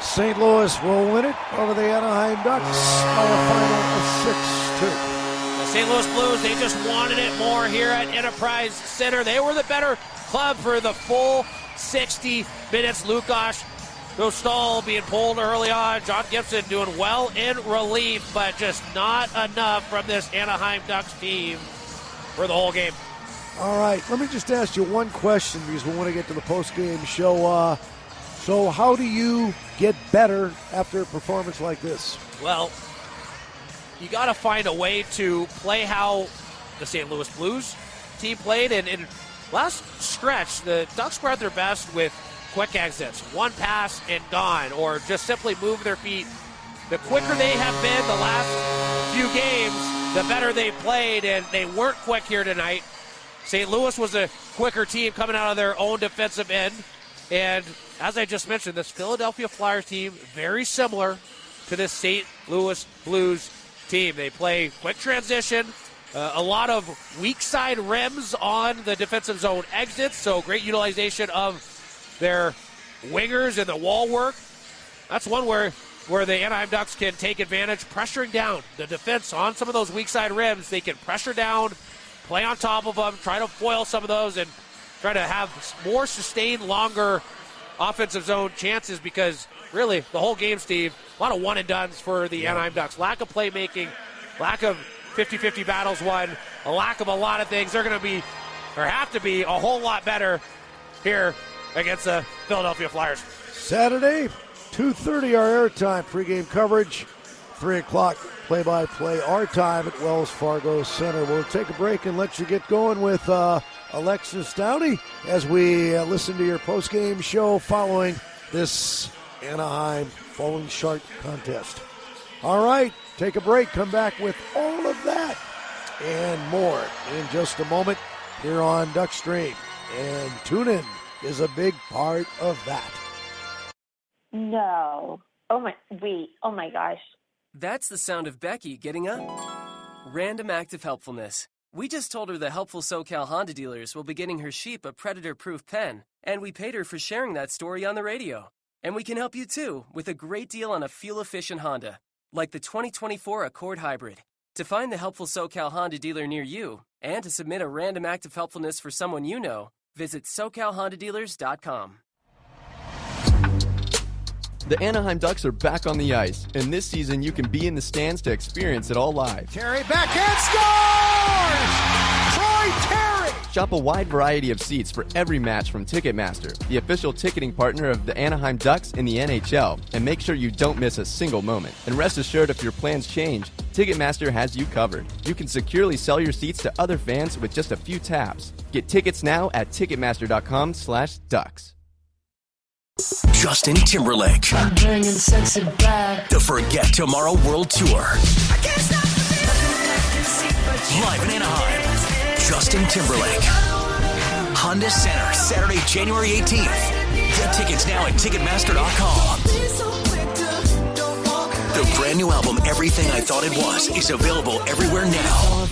St. Louis will win it over the Anaheim Ducks by a final of 6-2. The St. Louis Blues, they just wanted it more here at Enterprise Center. They were the better club for the full 60 minutes. Lukas Dostal being pulled early on. John Gibson doing well in relief, but just not enough from this Anaheim Ducks team for the whole game. All right, let me just ask you one question because we want to get to the post-game show. So how do you get better after a performance like this? Well, you got to find a way to play how the St. Louis Blues team played. And in last stretch, the Ducks were at their best with quick exits, one pass and gone, or just simply move their feet. The quicker they have been the last few games, the better they played, and they weren't quick here tonight. St. Louis was a quicker team coming out of their own defensive end. And as I just mentioned, this Philadelphia Flyers team, very similar to this St. Louis Blues team. They play quick transition, a lot of weak side rims on the defensive zone exits, so great utilization of their wingers and the wall work. That's one where the Anaheim Ducks can take advantage, pressuring down the defense on some of those weak side rims. They can pressure down, play on top of them, try to foil some of those, and try to have more sustained, longer offensive zone chances because really the whole game, Steve, a lot of one-and-dones for the Anaheim Ducks. Lack of playmaking, lack of 50-50 battles won, a lack of a lot of things. They're going to be, or have to be, a whole lot better here against the Philadelphia Flyers. Saturday, 2:30 our airtime, pregame coverage, 3 o'clock play-by-play our time at Wells Fargo Center. We'll take a break and let you get going with Alexis Downey as we listen to your postgame show following this Anaheim Falling Shark contest. All right, take a break, come back with all of that and more in just a moment here on Duckstream. And tune in is a big part of that. No. Oh my gosh. That's the sound of Becky getting up. Random act of helpfulness. We just told her the helpful SoCal Honda dealers will be getting her Sheep a predator-proof pen, and we paid her for sharing that story on the radio. And we can help you too with a great deal on a fuel-efficient Honda, like the 2024 Accord Hybrid. To find the helpful SoCal Honda dealer near you and to submit a random act of helpfulness for someone you know, visit SoCalHondaDealers.com. The Anaheim Ducks are back on the ice, and this season you can be in the stands to experience it all live. Terry backhand scores! Troy Terry! Shop a wide variety of seats for every match from Ticketmaster, the official ticketing partner of the Anaheim Ducks in the NHL, and make sure you don't miss a single moment. And rest assured, if your plans change, Ticketmaster has you covered. You can securely sell your seats to other fans with just a few taps. Get tickets now at Ticketmaster.com/Ducks. Justin Timberlake. I'm bringing sexy back. The Forget Tomorrow World Tour. Live in Anaheim. Justin Timberlake. Honda Center, Saturday, January 18th. Get tickets now at Ticketmaster.com. The brand new album, Everything I Thought It Was, is available everywhere now.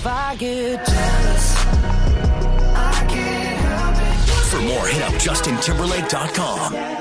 For more, hit up JustinTimberlake.com.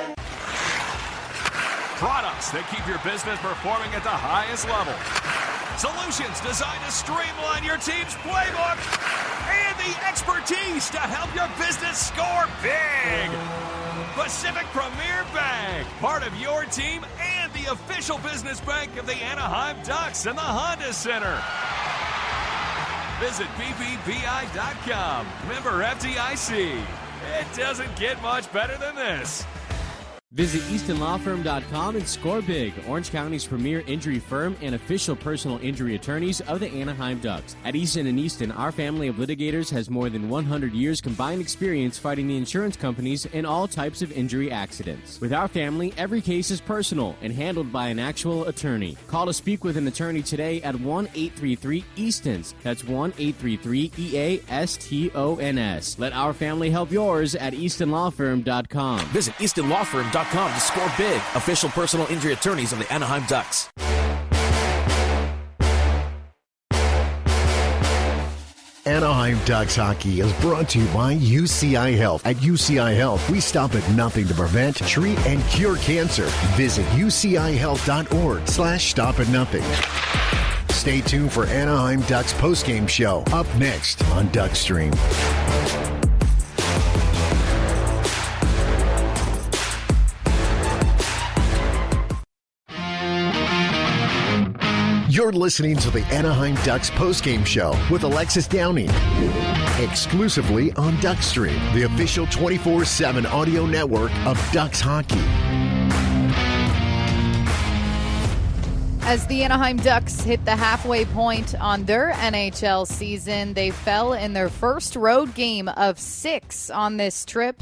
Products that keep your business performing at the highest level. Solutions designed to streamline your team's playbook. And the expertise to help your business score big. Pacific Premier Bank, part of your team and the official business bank of the Anaheim Ducks and the Honda Center. Visit BBBI.com. Member FDIC. It doesn't get much better than this. Visit EastonLawFirm.com and score big, Orange County's premier injury firm and official personal injury attorneys of the Anaheim Ducks. At Easton & Easton, our family of litigators has more than 100 years combined experience fighting the insurance companies in all types of injury accidents. With our family, every case is personal and handled by an actual attorney. Call to speak with an attorney today at 1-833-EASTONS. That's 1-833-EASTONS. Let our family help yours at EastonLawFirm.com. Visit EastonLawFirm.com to score big. Official personal injury attorneys of the Anaheim Ducks. Anaheim Ducks hockey is brought to you by UCI Health. At UCI Health, we stop at nothing to prevent, treat, and cure cancer. Visit ucihealth.org/stop-at-nothing. Stay tuned for Anaheim Ducks postgame show up next on Duckstream. You're listening to the Anaheim Ducks postgame show with Alexis Downing. Exclusively on Duckstream, the official 24/7 audio network of Ducks hockey. As the Anaheim Ducks hit the halfway point on their NHL season, they fell in their first road game of 6 on this trip,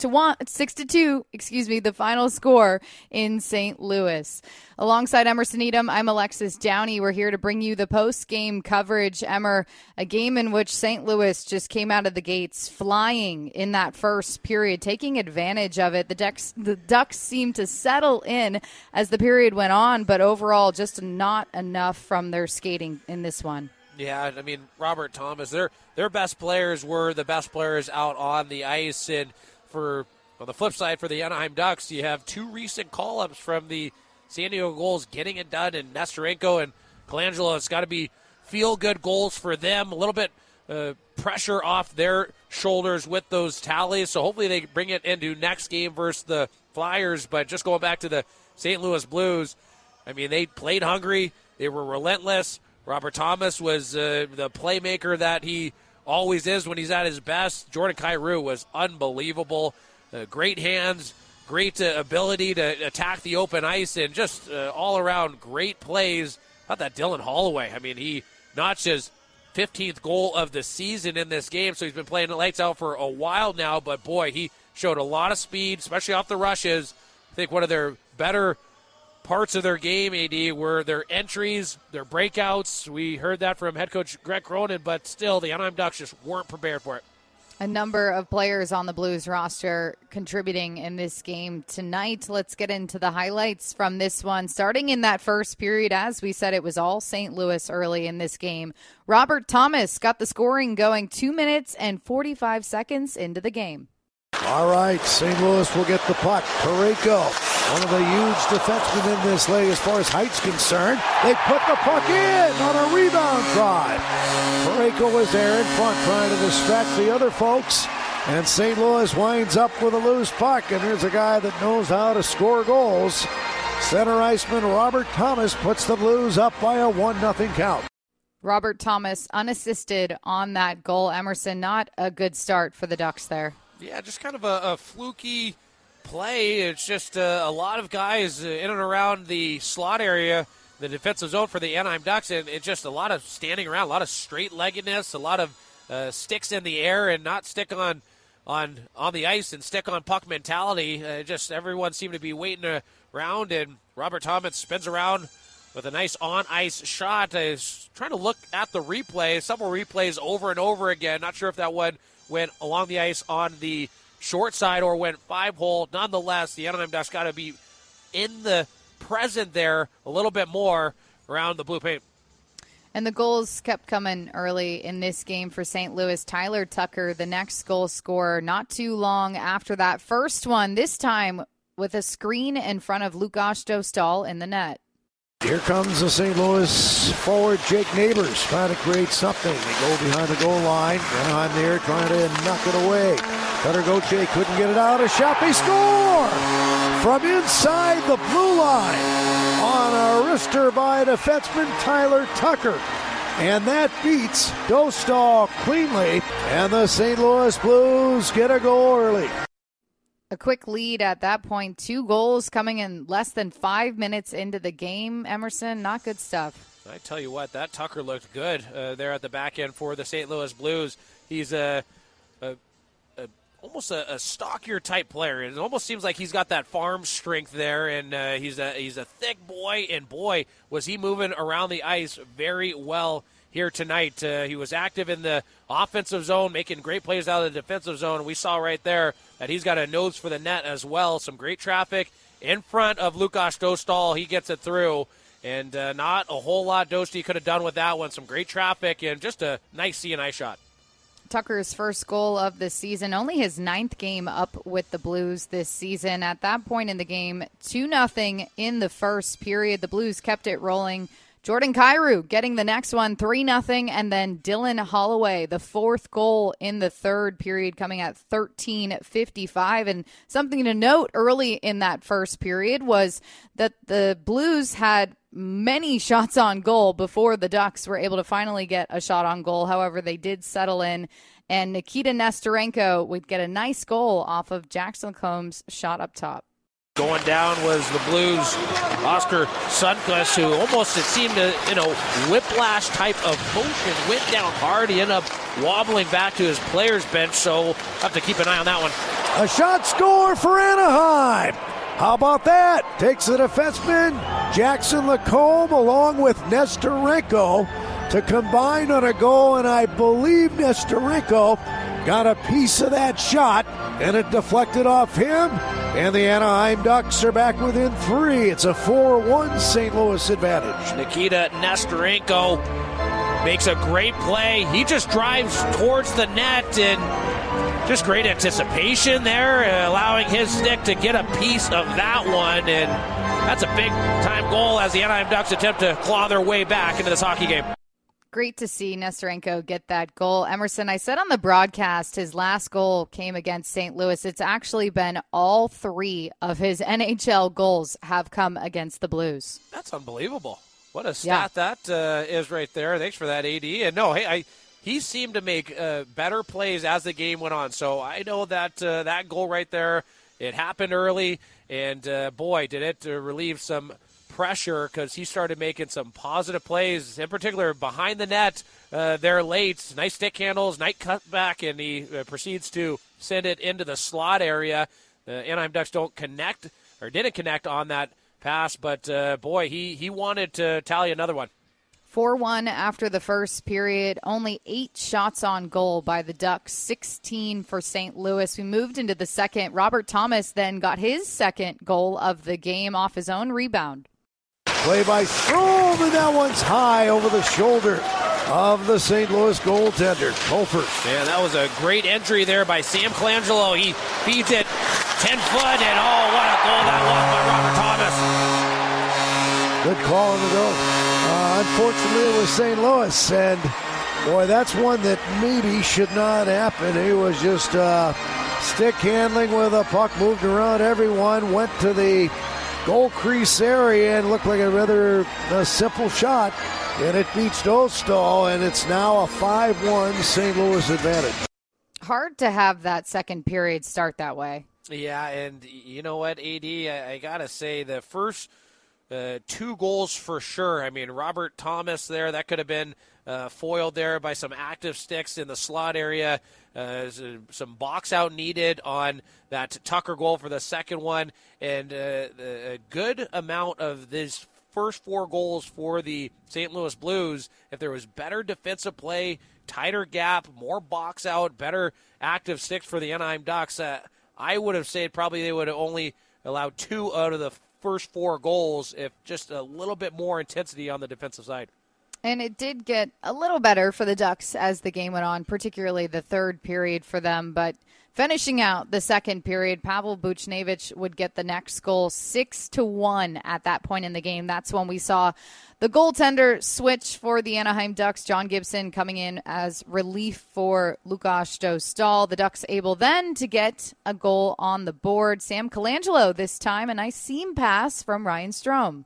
6-2, the final score in St. Louis. Alongside Emerson Edom, I'm Alexis Downey. We're here to bring you the post-game coverage. Emmer, a game in which St. Louis just came out of the gates flying in that first period, taking advantage of it. The Ducks seemed to settle in as the period went on, but overall just not enough from their skating in this one. Yeah, I mean, Robert Thomas, their best players were the best players out on the ice. And on the flip side, for the Anaheim Ducks, you have 2 recent call-ups from the San Diego goals getting it done, and Nestorenko and Colangelo. It's got to be feel-good goals for them, a little bit pressure off their shoulders with those tallies. So hopefully they bring it into next game versus the Flyers. But just going back to the St. Louis Blues, I mean, they played hungry. They were relentless. Robert Thomas was the playmaker that he always is when he's at his best. Jordan Kyrou was unbelievable. Great hands. Great ability to attack the open ice, and just all around great plays. How about that Dylan Holloway? I mean, he notched his 15th goal of the season in this game, so he's been playing the lights out for a while now. But boy, he showed a lot of speed, especially off the rushes. I think one of their better parts of their game, AD, were their entries, their breakouts. We heard that from head coach Greg Cronin, but still, the Anaheim Ducks just weren't prepared for it. A number of players on the Blues roster contributing in this game tonight. Let's get into the highlights from this one. Starting in that first period, as we said, it was all St. Louis early in this game. Robert Thomas got the scoring going 2 minutes and 45 seconds into the game. All right, St. Louis will get the puck. Parayko, one of the huge defensemen in this league as far as height's concerned. They put the puck in on a rebound drive. Parayko was there in front trying to distract the other folks. And St. Louis winds up with a loose puck. And here's a guy that knows how to score goals. Center iceman Robert Thomas puts the Blues up by a 1-0 count. Robert Thomas unassisted on that goal. Emerson, not a good start for the Ducks there. Yeah, just kind of a fluky play. It's just a lot of guys in and around the slot area, the defensive zone for the Anaheim Ducks, and it's just a lot of standing around, a lot of straight-leggedness, a lot of sticks in the air and not stick on the ice and stick on puck mentality. Just everyone seemed to be waiting around, and Robert Thomas spins around with a nice on-ice shot. He's trying to look at the replay, several replays over and over again. Not sure if that one went along the ice on the short side or went 5-hole. Nonetheless, the Anaheim Ducks got to be in the present there a little bit more around the blue paint. And the goals kept coming early in this game for St. Louis. Tyler Tucker, the next goal scorer, not too long after that first one, this time with a screen in front of Lukas Dostal in the net. Here comes the St. Louis forward, Jake Neighbors, trying to create something. They go behind the goal line. Anaheim there trying to knock it away. Cutter Gauthier couldn't get it out. A shot, they score! From inside the blue line on a wrister by defenseman Tyler Tucker. And that beats Dostal cleanly. And the St. Louis Blues get a goal early. A quick lead at that point. 2 goals coming in less than 5 minutes into the game. Emerson, not good stuff. I tell you what, that Tucker looked good there at the back end for the St. Louis Blues. He's almost a stockier type player. It almost seems like he's got that farm strength there, and he's a thick boy. And boy, was he moving around the ice very well here tonight. He was active in the offensive zone, making great plays out of the defensive zone. We saw right there that he's got a nose for the net as well. Some great traffic in front of Lukas Dostal. He gets it through, and not a whole lot Dostal could have done with that one. Some great traffic and just a nice C&I shot. Tucker's first goal of the season, only his 9th game up with the Blues this season. At that point in the game, 2-0 in the first period. The Blues kept it rolling. Jordan Kyrou getting the next one, 3-0, and then Dylan Holloway, the 4th goal in the third period, coming at 13:55. And something to note early in that first period was that the Blues had many shots on goal before the Ducks were able to finally get a shot on goal. However, they did settle in, and Nikita Nesterenko would get a nice goal off of Jackson Combs' shot up top. Going down was the Blues' Oscar Sundqvist, who almost, it seemed to, whiplash type of motion, went down hard. He ended up wobbling back to his player's bench, so we'll have to keep an eye on that one. A shot score for Anaheim. How about that? Takes the defenseman Jackson Lacombe along with Nesterenko to combine on a goal, and I believe Nesterenko got a piece of that shot, and it deflected off him, and the Anaheim Ducks are back within 3. It's a 4-1 St. Louis advantage. Nikita Nesterenko makes a great play. He just drives towards the net, and just great anticipation there, allowing his stick to get a piece of that one, and that's a big-time goal as the Anaheim Ducks attempt to claw their way back into this hockey game. Great to see Nesterenko get that goal. Emerson, I said on the broadcast his last goal came against St. Louis. It's actually been all 3 of his NHL goals have come against the Blues. That's unbelievable. What a stat that is right there. Thanks for that, AD. And no, hey, he seemed to make better plays as the game went on. So I know that that goal right there, it happened early, and boy, did it relieve some pressure because he started making some positive plays, in particular behind the net there late. Nice stick handles, nice cutback, and he proceeds to send it into the slot area. The Anaheim Ducks didn't connect on that pass, but boy, he wanted to tally another one. 4-1 after the first period. Only 8 shots on goal by the Ducks, 16 for St. Louis. We moved into the second. Robert Thomas then got his second goal of the game off his own rebound. Play by Strome, and that one's high over the shoulder of the St. Louis goaltender, Colford. Yeah, that was a great entry there by Sam Colangelo. He feeds it 10 foot, and oh, what a goal that was by Robert Thomas. Good call on the goal. Unfortunately, it was St. Louis, and boy, that's one that maybe should not happen. He was just stick handling with a puck, moved around everyone, went to the goal crease area and looked like a rather simple shot, and it beats Dostal, and it's now a 5-1 St. Louis advantage. Hard to have that second period start that way. Yeah, and you know what, AD, I got to say the first 2 goals for sure. I mean, Robert Thomas there, that could have been foiled there by some active sticks in the slot area. Some box out needed on that Tucker goal for the second one, and a good amount of this first 4 goals for the St. Louis Blues. If there was better defensive play, tighter gap, more box out, better active sticks for the Anaheim Ducks, I would have said probably they would have only allowed 2 out of the first 4 goals, if just a little bit more intensity on the defensive side. And it did get a little better for the Ducks as the game went on, particularly the third period for them. But finishing out the second period, Pavel Buchnevich would get the next goal, 6-1 at that point in the game. That's when we saw the goaltender switch for the Anaheim Ducks. John Gibson coming in as relief for Lukas Dostal. The Ducks able then to get a goal on the board. Sam Colangelo this time, a nice seam pass from Ryan Strome.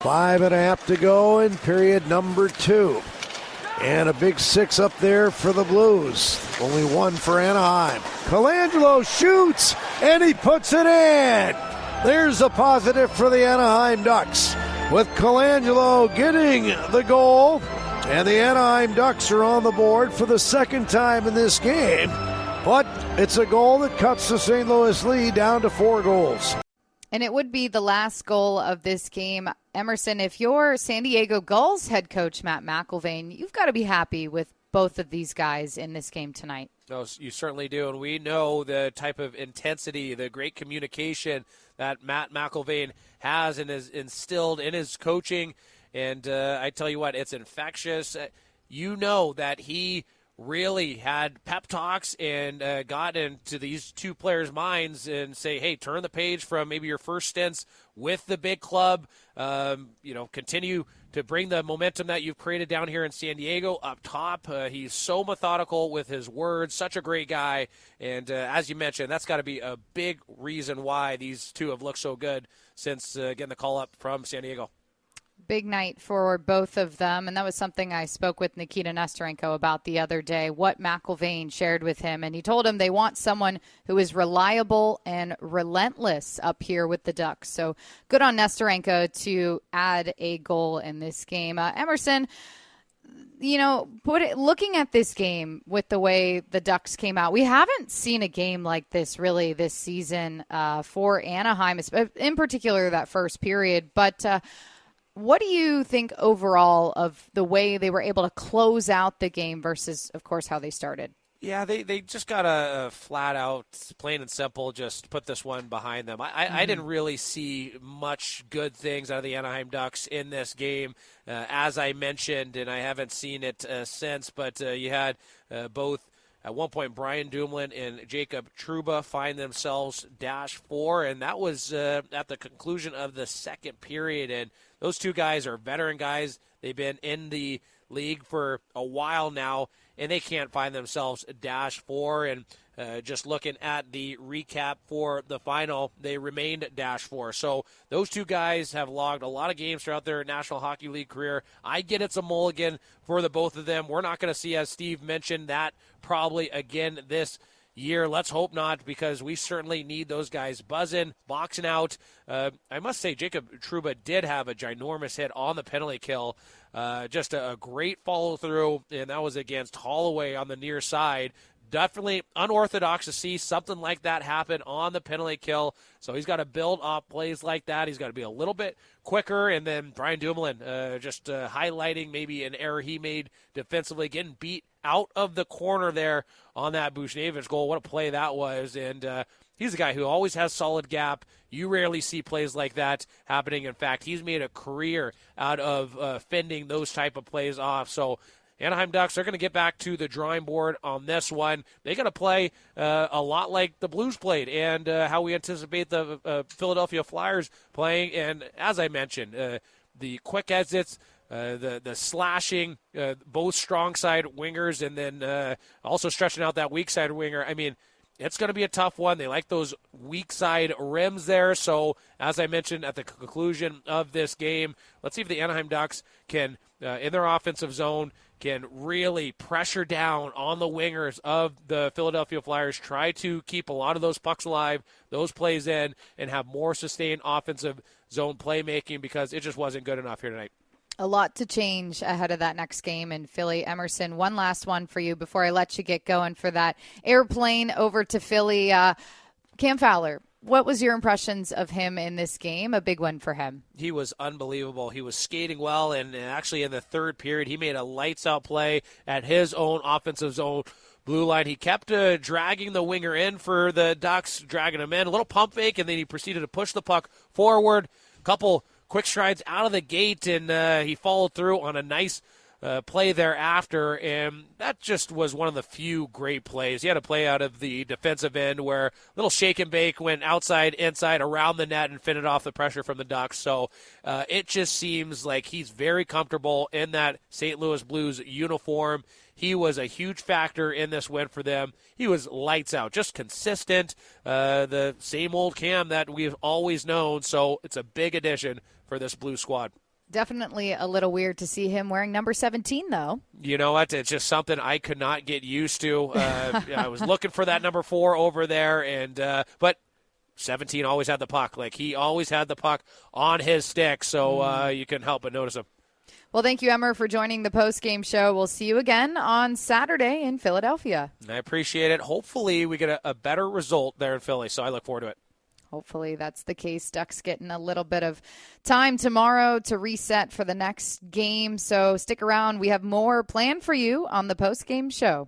5.5 to go in period number 2. And a big 6 up there for the Blues. Only 1 for Anaheim. Colangelo shoots, and he puts it in. There's a positive for the Anaheim Ducks, with Colangelo getting the goal. And the Anaheim Ducks are on the board for the second time in this game. But it's a goal that cuts the St. Louis lead down to 4 goals. And it would be the last goal of this game. Emerson, if you're San Diego Gulls head coach Matt McIlvaine, you've got to be happy with both of these guys in this game tonight. No, you certainly do. And we know the type of intensity, the great communication that Matt McIlvaine has and is instilled in his coaching. And I tell you what, it's infectious. You know that he really had pep talks and got into these two players' minds and say, hey, turn the page from maybe your first stints with the big club, continue to bring the momentum that you've created down here in San Diego up top. He's so methodical with his words, such a great guy. And as you mentioned, that's got to be a big reason why these two have looked so good since getting the call up from San Diego. Big night for both of them, and that was something I spoke with Nikita Nesterenko about the other day, what McIlvaine shared with him, and he told him they want someone who is reliable and relentless up here with the Ducks. So good on Nesterenko to add a goal in this game. Emerson, looking at this game with the way the Ducks came out, we haven't seen a game like this really this season for Anaheim, in particular that first period, but what do you think overall of the way they were able to close out the game versus, of course, how they started? Yeah, they just got a flat out, plain and simple, just put this one behind them. I didn't really see much good things out of the Anaheim Ducks in this game, as I mentioned, and I haven't seen it since, but you had both. At one point, Brian Dumoulin and Jacob Trouba find themselves -4, and that was at the conclusion of the second period. And those two guys are veteran guys. They've been in the league for a while now, and they can't find themselves -4. And just looking at the recap for the final, they remained -4. So those two guys have logged a lot of games throughout their National Hockey League career. I get it's a mulligan for the both of them. We're not going to see, as Steve mentioned, that probably again this year. Let's hope not, because we certainly need those guys buzzing, boxing out. I must say, Jacob Trouba did have a ginormous hit on the penalty kill. Just a great follow-through, and that was against Holloway on the near side. Definitely unorthodox to see something like that happen on the penalty kill. So he's got to build off plays like that. He's got to be a little bit quicker. And then Brian Dumoulin just highlighting maybe an error he made defensively, getting beat out of the corner there on that Buchnevich goal. What a play that was. And he's a guy who always has solid gap. You rarely see plays like that happening. In fact, he's made a career out of fending those type of plays off. So Anaheim Ducks, they're going to get back to the drawing board on this one. They're going to play a lot like the Blues played and how we anticipate the Philadelphia Flyers playing. And as I mentioned, the quick exits, the slashing, both strong side wingers, and then also stretching out that weak side winger. I mean, it's going to be a tough one. They like those weak side rims there. So, as I mentioned at the conclusion of this game, let's see if the Anaheim Ducks can, in their offensive zone, can really pressure down on the wingers of the Philadelphia Flyers, try to keep a lot of those pucks alive, those plays in, and have more sustained offensive zone playmaking, because it just wasn't good enough here tonight. A lot to change ahead of that next game in Philly. Emerson, one last one for you before I let you get going for that airplane over to Philly. Cam Fowler, what was your impressions of him in this game? A big one for him. He was unbelievable. He was skating well, and actually in the third period, he made a lights-out play at his own offensive zone blue line. He kept dragging the winger in for the Ducks, dragging him in. A little pump fake, and then he proceeded to push the puck forward. A couple quick strides out of the gate, and he followed through on a nice play thereafter, and that just was one of the few great plays. He had a play out of the defensive end where a little shake and bake went outside, inside, around the net, and fended off the pressure from the Ducks. So it just seems like he's very comfortable in that St. Louis Blues uniform. He was a huge factor in this win for them. He was lights out, just consistent, the same old Cam that we've always known. So it's a big addition for this Blue squad. Definitely a little weird to see him wearing number 17, though. You know what? It's just something I could not get used to. I was looking for that number 4 over there, and but 17 always had the puck. Like, he always had the puck on his stick, so you couldn't help but notice him. Well, thank you, Emmer, for joining the post-game show. We'll see you again on Saturday in Philadelphia. I appreciate it. Hopefully we get a better result there in Philly, so I look forward to it. Hopefully that's the case. Ducks getting a little bit of time tomorrow to reset for the next game. So stick around. We have more planned for you on the post-game show.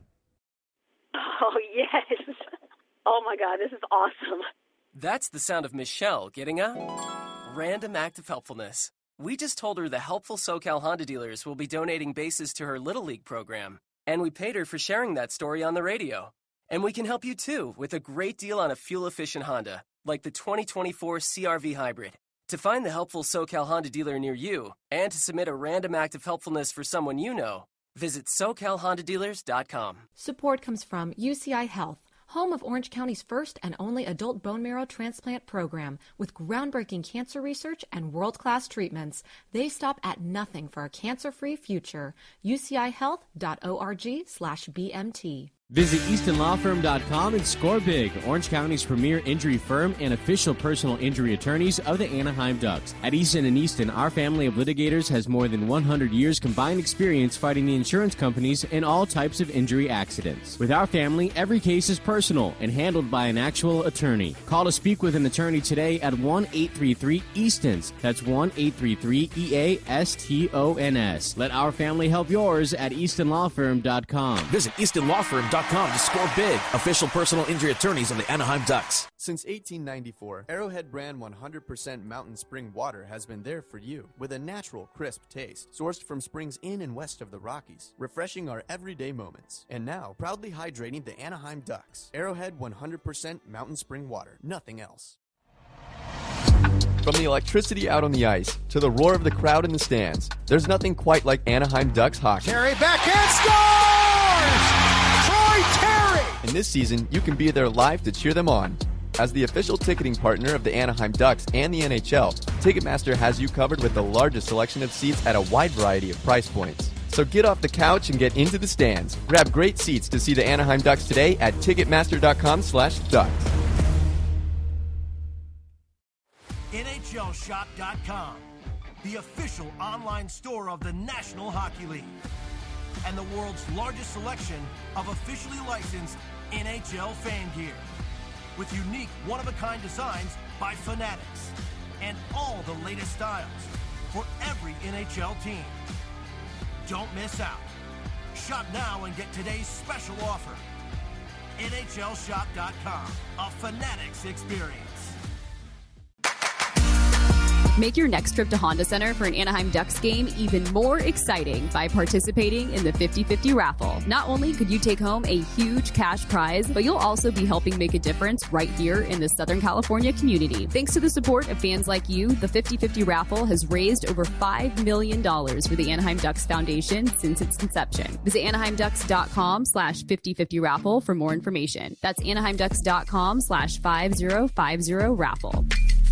Oh, yes. Oh, my God. This is awesome. That's the sound of Michelle getting a random act of helpfulness. We just told her the helpful SoCal Honda dealers will be donating bases to her Little League program. And we paid her for sharing that story on the radio. And we can help you too with a great deal on a fuel-efficient Honda, like the 2024 CR-V Hybrid. To find the helpful SoCal Honda dealer near you and to submit a random act of helpfulness for someone you know, visit SoCalHondaDealers.com. Support comes from UCI Health, home of Orange County's first and only adult bone marrow transplant program. With groundbreaking cancer research and world-class treatments, they stop at nothing for a cancer-free future. UCIHealth.org/BMT. Visit EastonLawFirm.com and score big. Orange County's premier injury firm and official personal injury attorneys of the Anaheim Ducks. At Easton & Easton, our family of litigators has more than 100 years combined experience fighting the insurance companies in all types of injury accidents. With our family, every case is personal and handled by an actual attorney. Call to speak with an attorney today at 1-833-EASTONS. That's 1-833-EASTONS. Let our family help yours at EastonLawFirm.com. Visit EastonLawFirm.com to score big. Official personal injury attorneys of the Anaheim Ducks. Since 1894, Arrowhead brand 100% mountain spring water has been there for you with a natural, crisp taste, sourced from springs in and west of the Rockies, refreshing our everyday moments. And now, proudly hydrating the Anaheim Ducks. Arrowhead 100% mountain spring water, nothing else. From the electricity out on the ice to the roar of the crowd in the stands, there's nothing quite like Anaheim Ducks hockey. Terry backhand scores! Troy Terry! And this season, you can be there live to cheer them on. As the official ticketing partner of the Anaheim Ducks and the NHL, Ticketmaster has you covered with the largest selection of seats at a wide variety of price points. So get off the couch and get into the stands. Grab great seats to see the Anaheim Ducks today at Ticketmaster.com/Ducks. NHLShop.com, the official online store of the National Hockey League, and the world's largest selection of officially licensed NHL fan gear, with unique one-of-a-kind designs by Fanatics, and all the latest styles for every NHL team. Don't miss out. Shop now and get today's special offer. NHLShop.com, a Fanatics experience. Make your next trip to Honda Center for an Anaheim Ducks game even more exciting by participating in the 50-50 raffle. Not only could you take home a huge cash prize, but you'll also be helping make a difference right here in the Southern California community. Thanks to the support of fans like you, the 50-50 raffle has raised over $5 million for the Anaheim Ducks Foundation since its inception. Visit AnaheimDucks.com/5050 raffle for more information. That's AnaheimDucks.com/5050 raffle.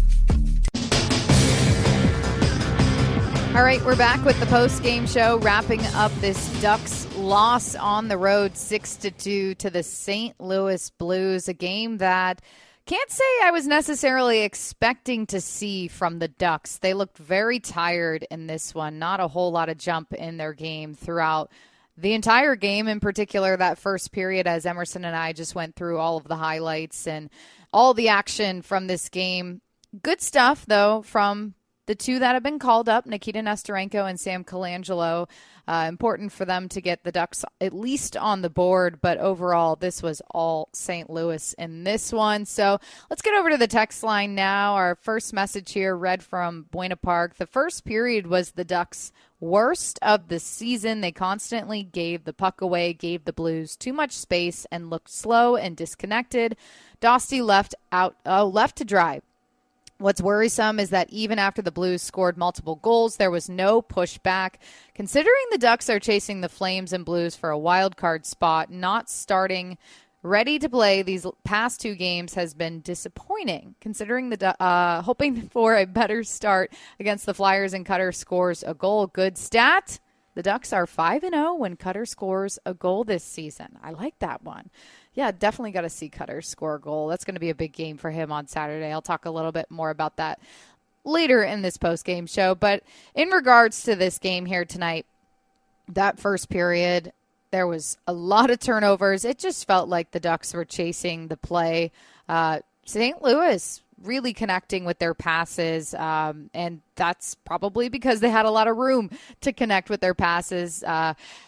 All right, we're back with the post-game show, wrapping up this Ducks loss on the road 6-2 to the St. Louis Blues, a game that can't say I was necessarily expecting to see from the Ducks. They looked very tired in this one, not a whole lot of jump in their game throughout the entire game, in particular that first period, as Emerson and I just went through all of the highlights and all the action from this game. Good stuff, though, from the two that have been called up, Nikita Nesterenko and Sam Colangelo. Important for them to get the Ducks at least on the board, but overall, this was all St. Louis in this one. So let's get over to the text line now. Our first message here, read from Buena Park. The first period was the Ducks' worst of the season. They constantly gave the puck away, gave the Blues too much space, and looked slow and disconnected. Dosty left to dry. What's worrisome is that even after the Blues scored multiple goals, there was no pushback. Considering the Ducks are chasing the Flames and Blues for a wild card spot, not starting ready to play these past two games has been disappointing. Considering the hoping for a better start against the Flyers, and Cutter scores a goal. Good stat. The Ducks are 5-0 when Cutter scores a goal this season. I like that one. Yeah, definitely got to see Cutter score a goal. That's going to be a big game for him on Saturday. I'll talk a little bit more about that later in this post-game show. But in regards to this game here tonight, that first period, there was a lot of turnovers. It just felt like the Ducks were chasing the play. St. Louis really connecting with their passes, and that's probably because they had a lot of room to connect with their passes.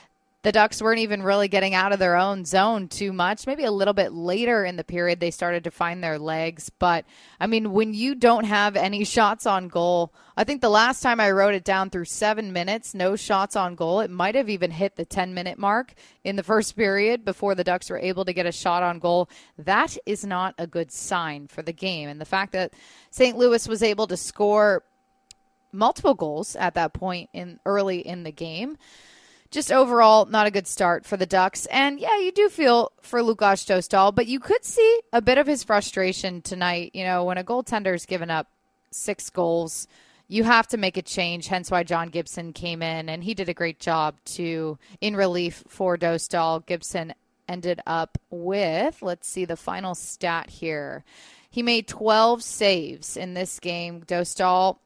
the Ducks weren't even really getting out of their own zone too much. Maybe a little bit later in the period they started to find their legs. But, I mean, when you don't have any shots on goal, I think the last time I wrote it down through 7 minutes, no shots on goal, it might have even hit the 10-minute mark in the first period before the Ducks were able to get a shot on goal. That is not a good sign for the game. And the fact that St. Louis was able to score multiple goals at that point early in the game, just overall, not a good start for the Ducks. And, yeah, you do feel for Łukasz Dostal, but you could see a bit of his frustration tonight. You know, when a goaltender's given up 6 goals, you have to make a change, hence why John Gibson came in, and he did a great job, too, in relief for Dostal. Gibson ended up with, let's see the final stat here. He made 12 saves in this game. Dostal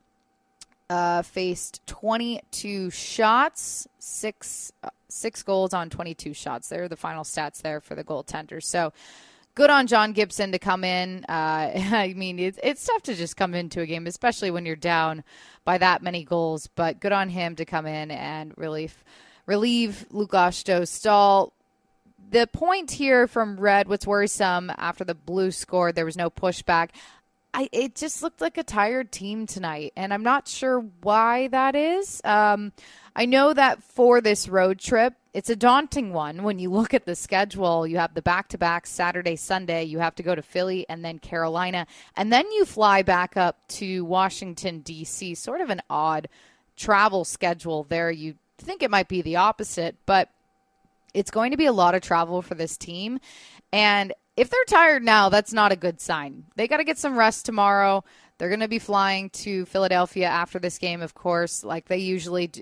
faced 22 shots, six goals on 22 shots. There are the final stats there for the goaltender. So good on John Gibson to come in. I mean, it's tough to just come into a game, especially when you're down by that many goals. But good on him to come in and relieve Łukasz Dostal. The point here from Red, what's worrisome after the Blues scored, there was no pushback. It just looked like a tired team tonight, and I'm not sure why that is. I know that for this road trip, it's a daunting one. When you look at the schedule, you have the back-to-back Saturday, Sunday. You have to go to Philly and then Carolina, and then you fly back up to Washington, D.C., sort of an odd travel schedule there. You think it might be the opposite, but it's going to be a lot of travel for this team, and if they're tired now, that's not a good sign. They got to get some rest tomorrow. They're going to be flying to Philadelphia after this game, of course, like they usually do,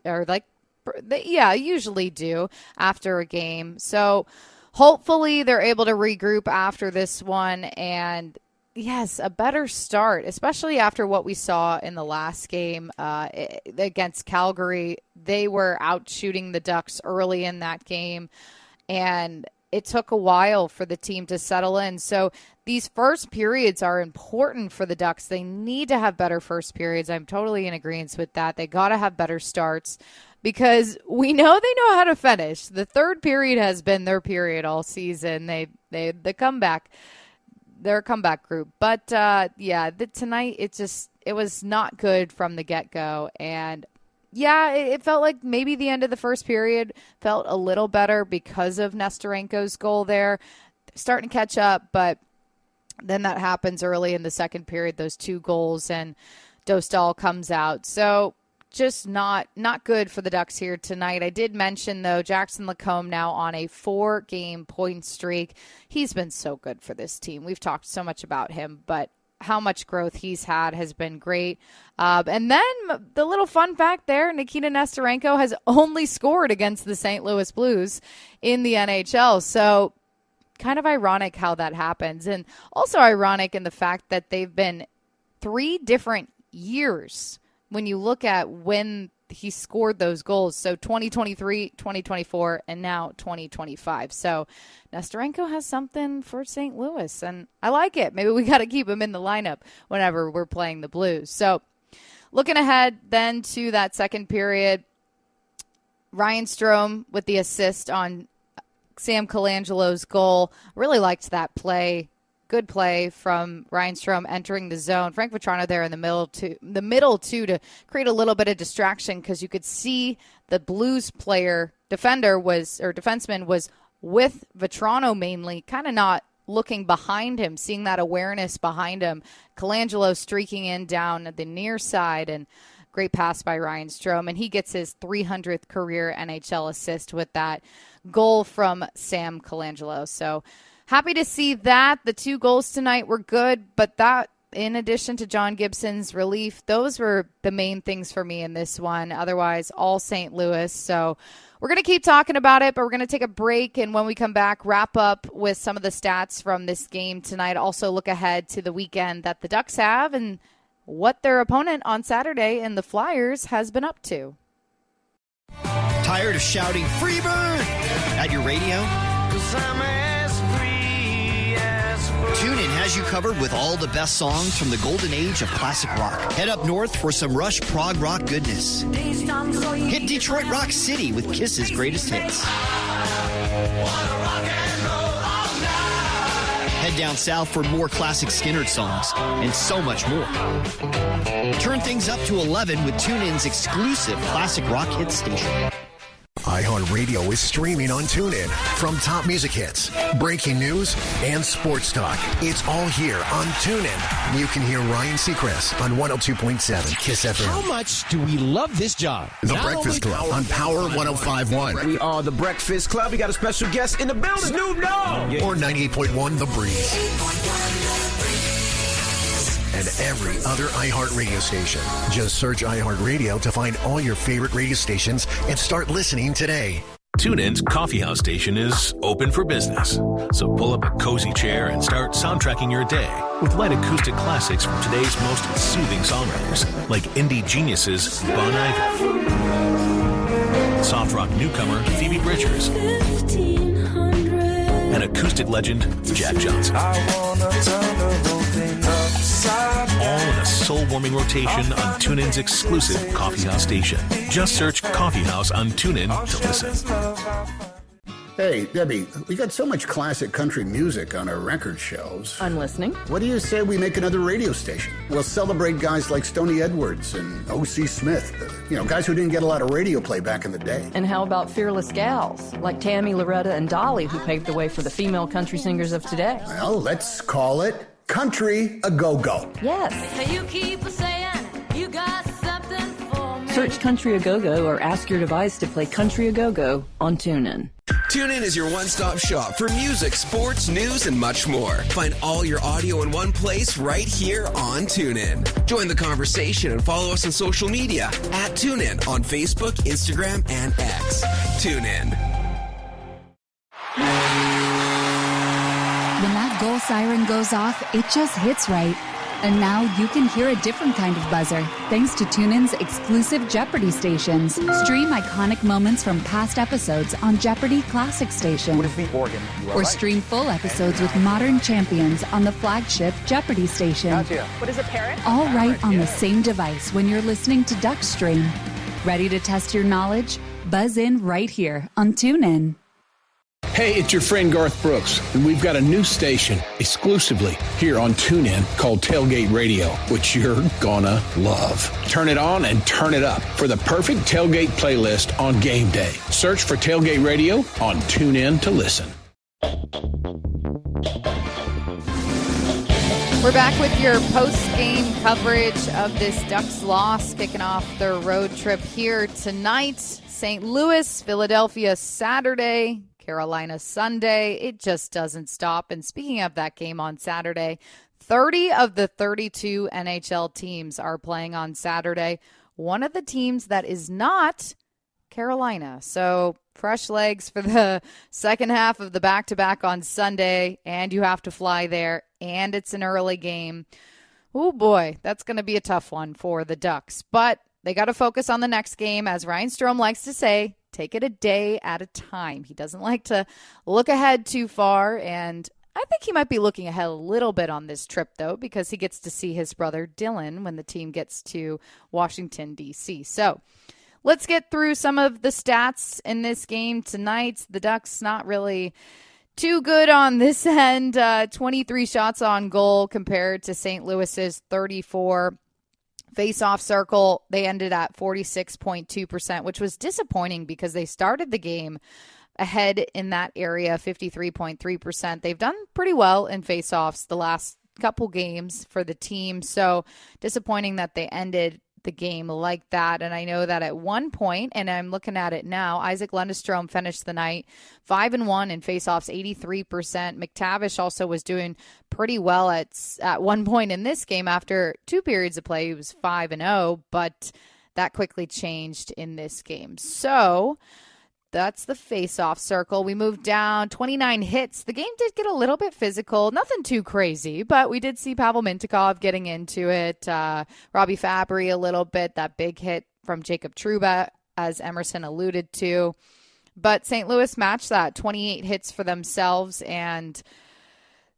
usually do after a game. So hopefully they're able to regroup after this one. And yes, a better start, especially after what we saw in the last game against Calgary. They were out shooting the Ducks early in that game, and it took a while for the team to settle in. So these first periods are important for the Ducks. They need to have better first periods. I'm totally in agreement with that. They got to have better starts because we know they know how to finish. The third period has been their period all season. They're a comeback group. But tonight it was not good from the get-go. And yeah, it felt like maybe the end of the first period felt a little better because of Nestorenko's goal there. Starting to catch up, but then that happens early in the second period, those 2 goals, and Dostal comes out. So just not good for the Ducks here tonight. I did mention, though, Jackson Lacombe now on a 4-game point streak. He's been so good for this team. We've talked so much about him, but how much growth he's had has been great. And then the little fun fact there, Nikita Nestorenko has only scored against the St. Louis Blues in the NHL. So kind of ironic how that happens. And also ironic in the fact that they've been 3 different years when you look at when he scored those goals. So 2023, 2024, and now 2025. So Nestorenko has something for St. Louis, and I like it. Maybe we got to keep him in the lineup whenever we're playing the Blues. So looking ahead then to that second period, Ryan Strome with the assist on Sam Colangelo's goal. Really liked that play. Good play from Ryan Strome entering the zone. Frank Vatrano there in the middle to create a little bit of distraction because you could see the Blues defenseman was with Vatrano mainly, kind of not looking behind him, seeing that awareness behind him. Colangelo streaking in down the near side, and great pass by Ryan Strome, and he gets his 300th career NHL assist with that goal from Sam Colangelo. So happy to see that. The 2 goals tonight were good, but that, in addition to John Gibson's relief, those were the main things for me in this one. Otherwise, all St. Louis. So we're going to keep talking about it, but we're going to take a break, and when we come back, wrap up with some of the stats from this game tonight. Also look ahead to the weekend that the Ducks have and what their opponent on Saturday in the Flyers has been up to. Tired of shouting "Freebird" at your radio? TuneIn has you covered with all the best songs from the golden age of classic rock. Head up north for some Rush prog rock goodness. Hit Detroit Rock City with Kiss's greatest hits. Head down south for more classic Skynyrd songs and so much more. Turn things up to 11 with TuneIn's exclusive classic rock hit station. iHeartRadio is streaming on TuneIn. From top music hits, breaking news, and sports talk. It's all here on TuneIn. You can hear Ryan Seacrest on 102.7 KISS FM. How much do we love this job? The Breakfast Club on Power 105.1. We are the Breakfast Club. We got a special guest in the building. Snoop Dogg! Or 98.1 The Breeze. And every other iHeartRadio station. Just search iHeartRadio to find all your favorite radio stations and start listening today. TuneIn's Coffeehouse station is open for business. So pull up a cozy chair and start soundtracking your day with light acoustic classics from today's most soothing songwriters, like indie geniuses Bon Iver, soft rock newcomer Phoebe Bridgers, and acoustic legend Jack Johnson. All in a soul-warming rotation on TuneIn's exclusive Coffeehouse station. Just search Coffeehouse on TuneIn to listen. Hey, Debbie, we got so much classic country music on our record shelves. I'm listening. What do you say we make another radio station? We'll celebrate guys like Stoney Edwards and O.C. Smith. Guys who didn't get a lot of radio play back in the day. And how about fearless gals like Tammy, Loretta, and Dolly, who paved the way for the female country singers of today? Well, let's call it Country A Go-Go. Yes. You keep saying you got something for me. Search Country A Go-Go or ask your device to play Country A Go-Go on TuneIn. TuneIn is your one-stop shop for music, sports, news, and much more. Find all your audio in one place right here on TuneIn. Join the conversation and follow us on social media at TuneIn on Facebook, Instagram, and X. TuneIn. When that goal siren goes off, it just hits right. And now you can hear a different kind of buzzer thanks to TuneIn's exclusive Jeopardy stations. Stream iconic moments from past episodes on Jeopardy Classic Station. Or stream full episodes with modern champions on the flagship Jeopardy station. What is a parrot? All right on the same device when you're listening to Duckstream. Ready to test your knowledge? Buzz in right here on TuneIn. Hey, it's your friend Garth Brooks, and we've got a new station exclusively here on TuneIn called Tailgate Radio, which you're gonna love. Turn it on and turn it up for the perfect tailgate playlist on game day. Search for Tailgate Radio on TuneIn to listen. We're back with your post-game coverage of this Ducks loss, kicking off their road trip here tonight. St. Louis, Philadelphia Saturday, Carolina Sunday. It just doesn't stop. And speaking of that game on Saturday, 30 of the 32 NHL teams are playing on Saturday. One of the teams that is not Carolina. So fresh legs for the second half of the back-to-back on Sunday, and you have to fly there, and it's an early game. Oh boy, that's going to be a tough one for the Ducks. But they got to focus on the next game. As Ryan Strome likes to say, take it a day at a time. He doesn't like to look ahead too far, and I think he might be looking ahead a little bit on this trip, though, because he gets to see his brother Dylan when the team gets to Washington, D.C. So let's get through some of the stats in this game tonight. The Ducks not really too good on this end. 23 shots on goal compared to St. Louis's 34. Face-off circle, they ended at 46.2%, which was disappointing because they started the game ahead in that area, 53.3%. They've done pretty well in face-offs the last couple games for the team, so disappointing that they ended the game like that. And I know that at one point, and I'm looking at it now, Isaac Lundestrom finished the night 5-1 in faceoffs, 83%. McTavish also was doing pretty well at one point in this game. After 2 periods of play, he was 5-0, but that quickly changed in this game. So that's the face-off circle. We moved down 29 hits. The game did get a little bit physical. Nothing too crazy, but we did see Pavel Mintyukov getting into it. Robbie Fabry a little bit. That big hit from Jacob Trouba, as Emerson alluded to. But St. Louis matched that. 28 hits for themselves, and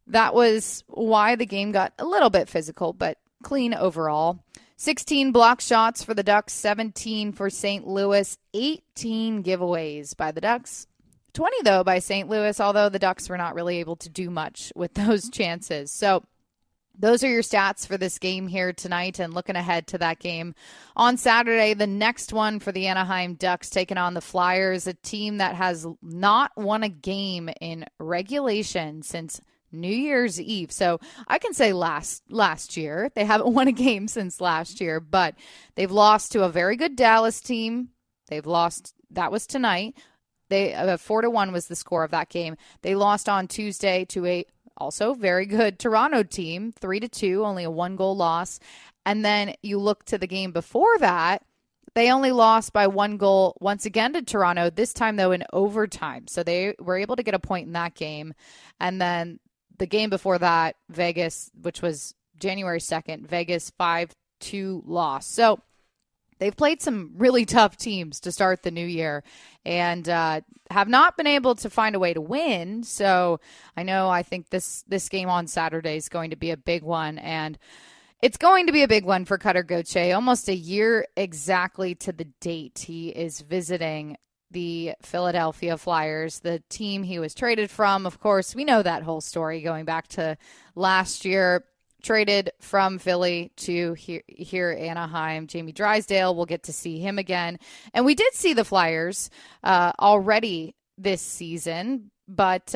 that was why the game got a little bit physical, but clean overall. 16 block shots for the Ducks, 17 for St. Louis, 18 giveaways by the Ducks. 20, though, by St. Louis, although the Ducks were not really able to do much with those chances. So those are your stats for this game here tonight, and looking ahead to that game on Saturday, the next one for the Anaheim Ducks taking on the Flyers, a team that has not won a game in regulation since New Year's Eve. So I can say last year. They haven't won a game since last year, but they've lost to a very good Dallas team. They've lost, that was tonight. They 4-1 was the score of that game. They lost on Tuesday to a also very good Toronto team, 3-2, only a 1-goal loss. And then you look to the game before that, they only lost by 1 goal once again to Toronto, this time though in overtime. So they were able to get a point in that game. And then the game before that, Vegas, which was January 2nd, Vegas 5-2 loss. So they've played some really tough teams to start the new year and have not been able to find a way to win. So I think this game on Saturday is going to be a big one. And it's going to be a big one for Cutter Gauthier. Almost a year exactly to the date he is visiting the Philadelphia Flyers, the team he was traded from. Of course, we know that whole story going back to last year. Traded from Philly to here Anaheim. Jamie Drysdale, we'll get to see him again. And we did see the Flyers already this season, but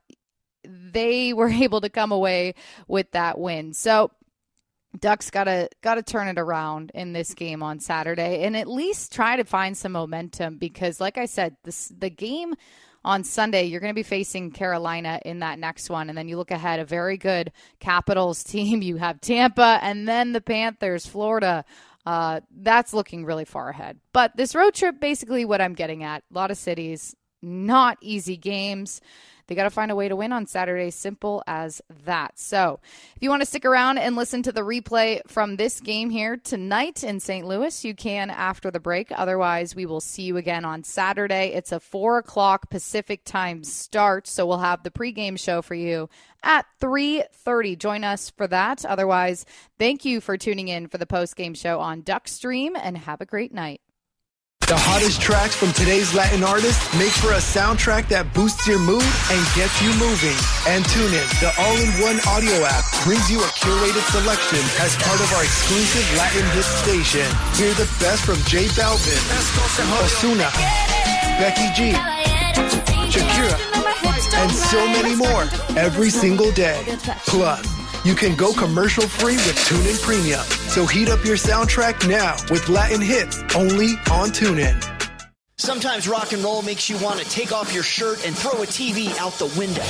they were able to come away with that win. So Ducks gotta turn it around in this game on Saturday and at least try to find some momentum because, like I said, the game on Sunday, you're going to be facing Carolina in that next one. And then you look ahead, a very good Capitals team. You have Tampa and then the Panthers, Florida. That's looking really far ahead. But this road trip, basically what I'm getting at, a lot of cities, not easy games. They got to find a way to win on Saturday. Simple as that. So if you want to stick around and listen to the replay from this game here tonight in St. Louis, you can after the break. Otherwise, we will see you again on Saturday. It's a 4:00 Pacific time start. So we'll have the pregame show for you at 3:30. Join us for that. Otherwise, thank you for tuning in for the postgame show on Duckstream and have a great night. The hottest tracks from today's Latin artists make for a soundtrack that boosts your mood and gets you moving. And TuneIn, the all-in-one audio app, brings you a curated selection as part of our exclusive Latin hit station. Hear the best from J Balvin, Ozuna, Becky G, Shakira, and so many more every single day. Plus, you can go commercial-free with TuneIn Premium. So heat up your soundtrack now with Latin hits only on TuneIn. Sometimes rock and roll makes you want to take off your shirt and throw a TV out the window.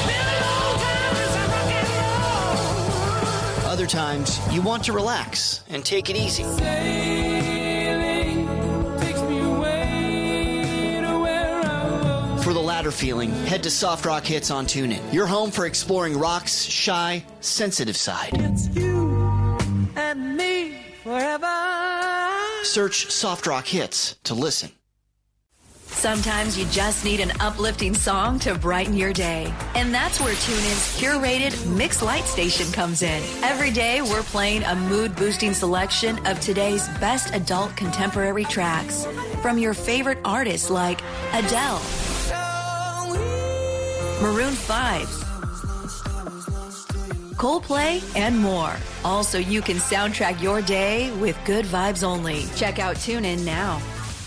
Other times, you want to relax and take it easy. For the latter feeling, head to Soft Rock Hits on TuneIn. Your home for exploring rock's shy, sensitive side. It's you and me forever. Search Soft Rock Hits to listen. Sometimes you just need an uplifting song to brighten your day. And that's where TuneIn's curated Mix Light station comes in. Every day, we're playing a mood-boosting selection of today's best adult contemporary tracks from your favorite artists like Adele, Maroon 5, Coldplay, and more. Also, you can soundtrack your day with good vibes only. Check out TuneIn now.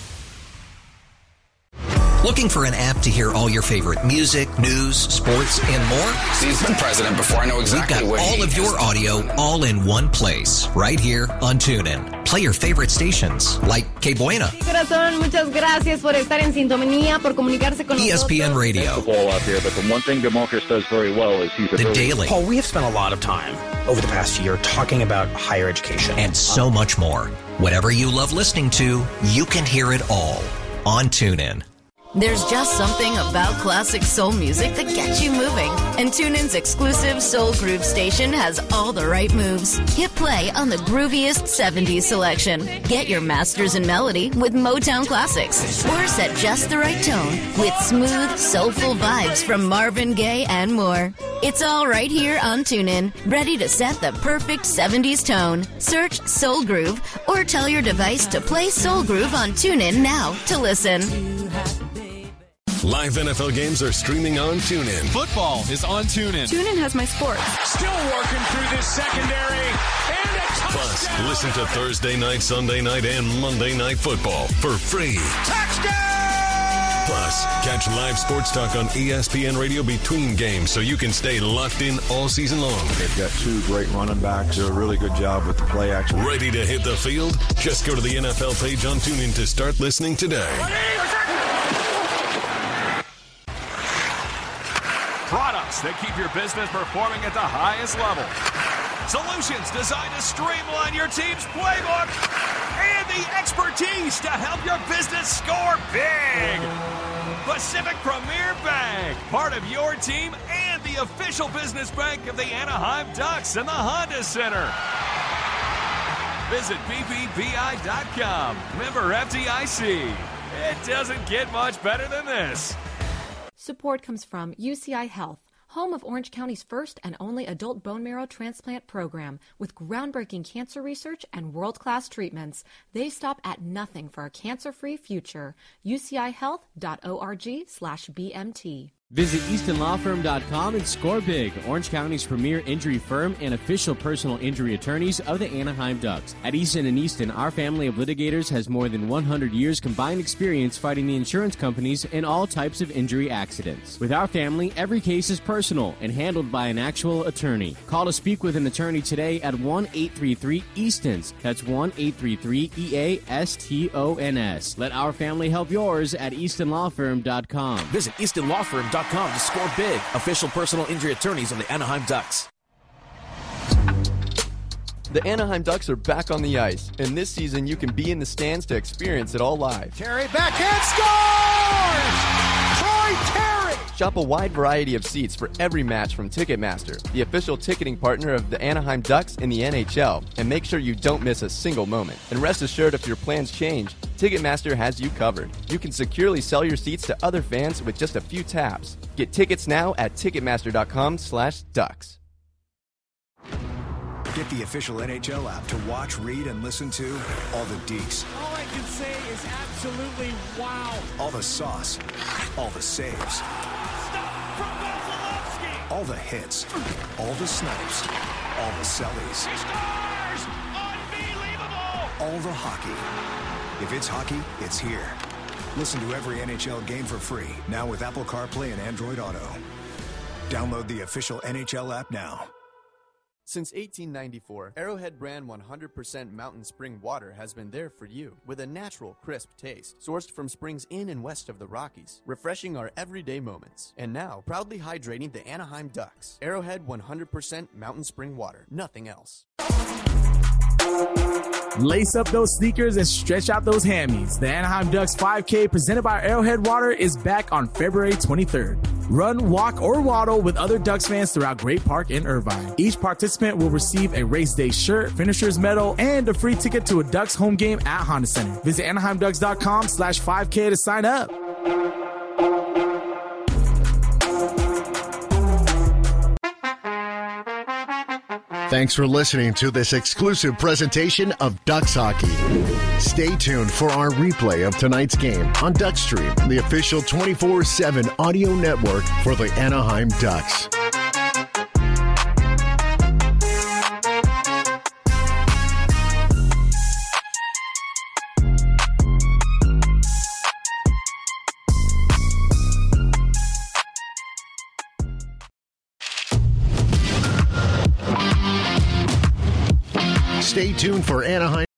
Looking for an app to hear all your favorite music, news, sports, and more? Seasoned president before I know exactly We've got what all of your audio all in one place, right here on TuneIn. Play your favorite stations like Que Buena, Corazón, muchas gracias por estar en sintonía, por comunicarse con ESPN Radio, Paul out there, but the one thing DeMarcus does very well is he's The Daily, Paul, we have spent a lot of time over the past year talking about higher education. and so much more. Whatever you love listening to, you can hear it all on TuneIn. There's just something about classic soul music that gets you moving. And TuneIn's exclusive Soul Groove station has all the right moves. Hit play on the grooviest 70s selection. Get your masters in melody with Motown classics. Or set just the right tone with smooth, soulful vibes from Marvin Gaye and more. It's all right here on TuneIn, ready to set the perfect 70s tone. Search Soul Groove or tell your device to play Soul Groove on TuneIn now to listen. Live NFL games are streaming on TuneIn. Football is on TuneIn. TuneIn has my sports. Still working through this secondary. And a touchdown. Plus, listen to Thursday night, Sunday night, and Monday night football for free. Touchdown! Plus, catch live sports talk on ESPN Radio between games so you can stay locked in all season long. They've got two great running backs. Do a really good job with the play action. Ready to hit the field? Just go to the NFL page on TuneIn to start listening today. Products that keep your business performing at the highest level. Solutions designed to streamline your team's playbook. And the expertise to help your business score big. Pacific Premier Bank, part of your team and the official business bank of the Anaheim Ducks and the Honda Center. Visit BBBI.com. Member FDIC. It doesn't get much better than this. Support comes from UCI Health, home of Orange County's first and only adult bone marrow transplant program with groundbreaking cancer research and world-class treatments. They stop at nothing for a cancer-free future. UCIHealth.org/BMT. Visit EastonLawFirm.com and score big. Orange County's premier injury firm and official personal injury attorneys of the Anaheim Ducks. At Easton & Easton, our family of litigators has more than 100 years combined experience fighting the insurance companies in all types of injury accidents. With our family, every case is personal and handled by an actual attorney. Call to speak with an attorney today at 1-833-EASTONS. That's 1-833-EASTONS. Let our family help yours at EastonLawFirm.com. Visit EastonLawFirm.com to score big. Official personal injury attorneys of the Anaheim Ducks. The Anaheim Ducks are back on the ice, and this season you can be in the stands to experience it all live. Terry backhand scores! Troy Terry! Shop a wide variety of seats for every match from Ticketmaster, the official ticketing partner of the Anaheim Ducks in the NHL, and make sure you don't miss a single moment. And rest assured, if your plans change, Ticketmaster has you covered. You can securely sell your seats to other fans with just a few taps. Get tickets now at Ticketmaster.com/Ducks. Get the official NHL app to watch, read, and listen to all the deets. All I can say is absolutely wow. All the sauce. All the saves. All the hits. All the snipes. All the sellies. He scores! Unbelievable! All the hockey. If it's hockey, it's here. Listen to every NHL game for free, now with Apple CarPlay and Android Auto. Download the official NHL app now. Since 1894, Arrowhead brand 100% Mountain Spring water has been there for you, with a natural, crisp taste, sourced from springs in and west of the Rockies, refreshing our everyday moments. And now, proudly hydrating the Anaheim Ducks. Arrowhead 100% Mountain Spring water, nothing else. Lace up those sneakers and stretch out those hammies. The Anaheim Ducks 5K presented by Arrowhead Water is back on February 23rd. Run, walk, or waddle with other Ducks fans throughout Great Park in Irvine. Each participant will receive a race day shirt, finisher's medal, and a free ticket to a Ducks home game at Honda Center. Visit AnaheimDucks.com/5K to sign up. Thanks for listening to this exclusive presentation of Ducks Hockey. Stay tuned for our replay of tonight's game on Duckstream, the official 24/7 audio network for the Anaheim Ducks. Stay tuned for Anaheim